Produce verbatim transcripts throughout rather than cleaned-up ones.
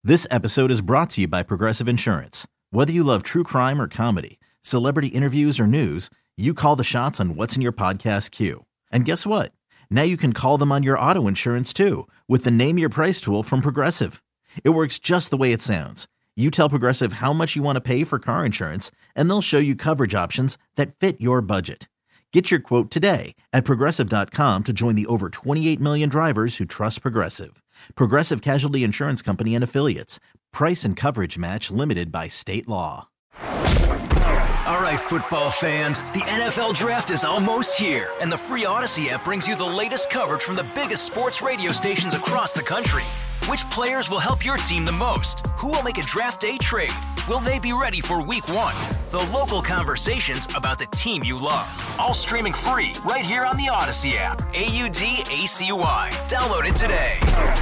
This episode is brought to you by Progressive Insurance. Whether you love true crime or comedy, celebrity interviews or news, you call the shots on what's in your podcast queue. And guess what? Now you can call them on your auto insurance too with the Name Your Price tool from Progressive. It works just the way it sounds. You tell Progressive how much you want to pay for car insurance, and they'll show you coverage options that fit your budget. Get your quote today at Progressive dot com to join the over twenty-eight million drivers who trust Progressive. Progressive Casualty Insurance Company and Affiliates. Price and coverage match limited by state law. All right, football fans, the N F L Draft is almost here, and the free Odyssey app brings you the latest coverage from the biggest sports radio stations across the country. Which players will help your team the most? Who will make a draft day trade? Will they be ready for week one? The local conversations about the team you love. All streaming free right here on the Odyssey app. A U D A C Y. Download it today.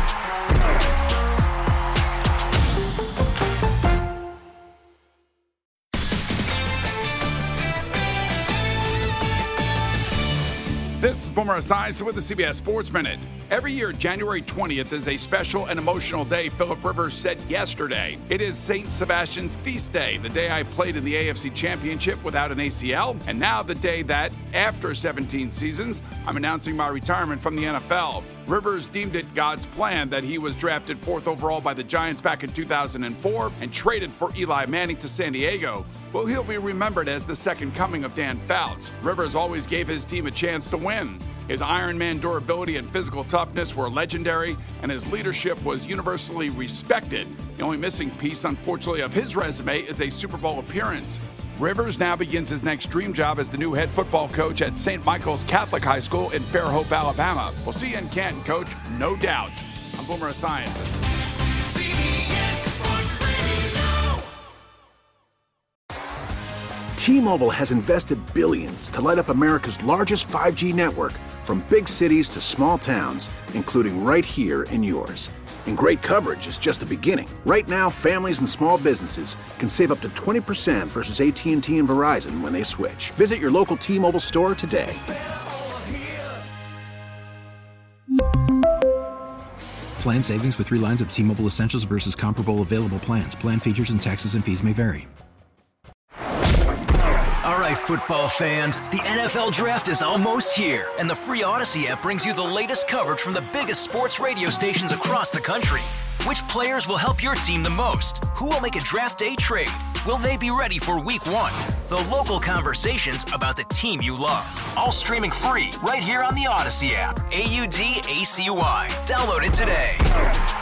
This is Boomer Esiason with the C B S Sports Minute. Every year, January twentieth is a special and emotional day, Philip Rivers said yesterday. It is Saint Sebastian's feast day, the day I played in the A F C Championship without an A C L, and now the day that, after seventeen seasons, I'm announcing my retirement from the N F L. Rivers deemed it God's plan that he was drafted fourth overall by the Giants back in two thousand four and traded for Eli Manning to San Diego. Well, he'll be remembered as the second coming of Dan Fouts. Rivers always gave his team a chance to win. His Iron Man durability and physical toughness were legendary, and his leadership was universally respected. The only missing piece, unfortunately, of his resume is a Super Bowl appearance. Rivers now begins his next dream job as the new head football coach at Saint Michael's Catholic High School in Fairhope, Alabama. We'll see you in Canton, Coach, no doubt. I'm Boomer Esiason. C B S Sports Radio. T-Mobile has invested billions to light up America's largest five G network, from big cities to small towns, including right here in yours. And great coverage is just the beginning. Right now, families and small businesses can save up to twenty percent versus A T and T and Verizon when they switch. Visit your local T-Mobile store today. Plan savings with three lines of T-Mobile Essentials versus comparable available plans. Plan features and taxes and fees may vary. All right, football fans, the N F L Draft is almost here, and the free Odyssey app brings you the latest coverage from the biggest sports radio stations across the country. Which players will help your team the most? Who will make a draft day trade? Will they be ready for week one? The local conversations about the team you love. All streaming free right here on the Odyssey app. A U D A C Y. Download it today.